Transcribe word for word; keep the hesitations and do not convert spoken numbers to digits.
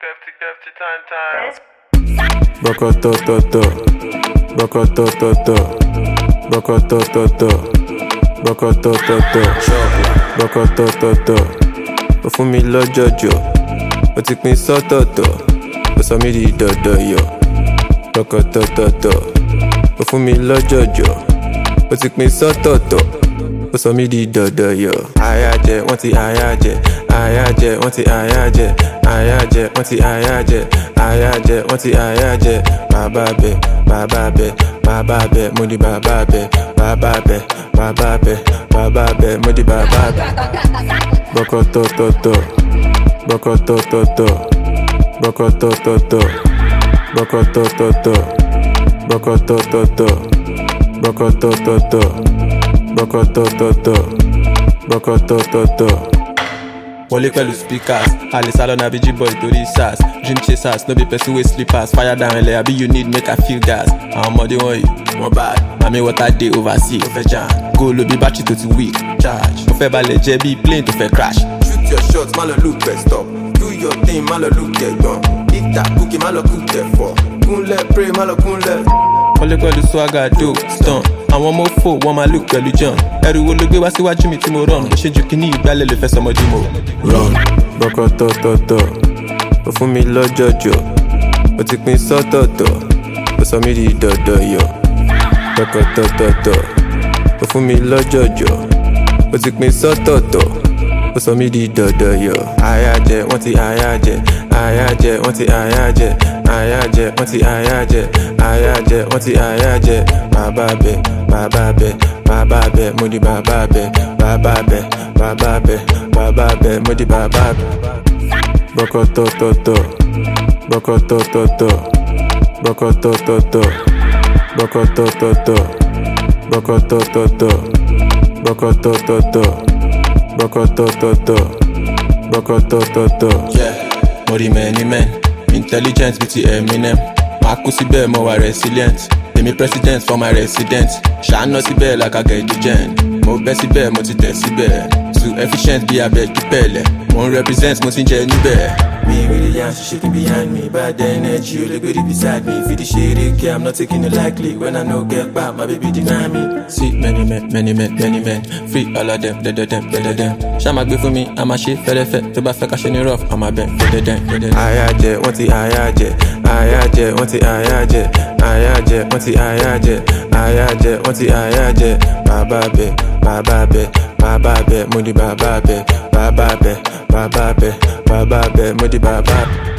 Kefty, kefty, time, time. Boko to to to, boko to to to, boko to to to, boko to to to, boko to to to. Ó fún mi lọ́jọ́jọ́, ó ti pín sọ́tọ̀ọ̀tọ̀, ó sọ mí di dọ̀dọ̀yọ̀. Boko to to to, ó fún mi lọ́jọ́jọ́, ó ti pín sọ́tọ̀ọ̀tọ̀, ó sọ mí di dọ̀dọ̀yọ̀. Àyà jẹ, wọ́n ti àyà jẹ, àyà jẹ, wọ́n ti àyà jẹ, àyà jẹ, wọ́n ti àyà jẹ, àyà jẹ, wọ́n ti àyà jẹ. Bàbá bẹ, bàbá bẹ, bàbá bẹ, mo di bàbá bẹ, bàbá bẹ, bàbá bẹ, bàbá bẹ, mo di bàbá bẹ. Boko to to to, boko to to to, boko to to to, boko to to to, boko to to to, boko to to to, boko to to to, boko to to to. Wọlé pẹ̀lú speakers, àlè sálọ na bíjí boy torí sars. Dream chasers, no be person wey sleepers. Fire down ẹlẹ́ àbí you need make I feel gas. Àwọn ọmọdé wọ̀nyí, wọ́n bad. Mami water dey oversee, ó fẹ́ jam. Góòlù bí battery tó ti weak, charge. Ó fẹ́ balẹ̀ jẹ́ bí plane tó fẹ́ crash. Shoot your shots, má lọ look best stop. Do your thing, má lọ look ẹ̀gbọ́n. Eat that cookie, má lọ cook ẹ̀fọ́. Kúnlẹ̀ pray, má lọ kúnlẹ̀. Wọlé pẹ̀lú swagger do stun. Àwọn ọmọ fò wọ́n máa look pẹ̀lú John. Ẹrù wo ló gbé wá síwájú mi tí mo run? Bó ṣe ju kíní ìgbálẹ̀ lè fẹ́ sọmọdé mo run. Boko to to to, ó fún mi lọ́jọ́jọ́, ó ti pín sọ́tọ̀ọ̀tọ̀, ó sọ mí di dọ̀dọ̀yọ̀. Boko to to to, ó fún mi lọ́jọ́jọ́, ó ti pín sọ́tọ̀ọ̀tọ̀, ó sọ mí di dọ̀dọ̀yọ̀. Àyà jẹ, wọ́n ti àyà jẹ, àyà jẹ, wọ́n ti àyà jẹ, àyà jẹ, wọ́n ti àyà jẹ, àyà jẹ, wọ́n ti àyà jẹ. Bàbá bẹ, bàbá bẹ, bàbá bẹ, mo di bàbá bẹ, bàbá bẹ, bàbá bẹ, bàbá bẹ, mo di bàbá bẹ. Boko to to to, boko to to to, boko to to to, boko to to to, boko to to to, boko to to to, boko to to to, boko to to to. Yeah, mo rí many men, intelligent bí ti Eminem. Màá kú síbẹ̀ mo wà resilient. Èmi president for my resident. Ṣàánú síbẹ̀ like I get the gen. Mo bẹ́ síbẹ̀ mo ti tẹ̀ síbẹ̀. Too efficient bí abẹ́jú pẹ̀lẹ̀. Mo ń represent mo ti ń jẹ níbẹ̀. Me with the yam, she shaking behind me. Bad energy, you look good beside me. Feed the shit, okay, I'm not taking it lightly. When I know get back, my baby deny me. See many men, many men, many men. Free all of them, dead them, dead them. Shama gbé fún mi, I'm a shit, fẹ́rẹ́ fẹ́. Tó bá fẹ́ ká ṣe ní rough, I'm a bend, dead them, dead them. Àyà jẹ, wọ́n ti àyà jẹ, àyà jẹ, wọ́n ti àyà jẹ, àyà jẹ, wọ́n ti àyà jẹ, àyà jẹ, wọ́n ti àyà jẹ. Bàbá bẹ, bàbá bẹ, bàbá bẹ, mo di bàbá bẹ, bàbá bẹ, bàbá bẹ, bàbá bẹ, mo di bàbá bẹ.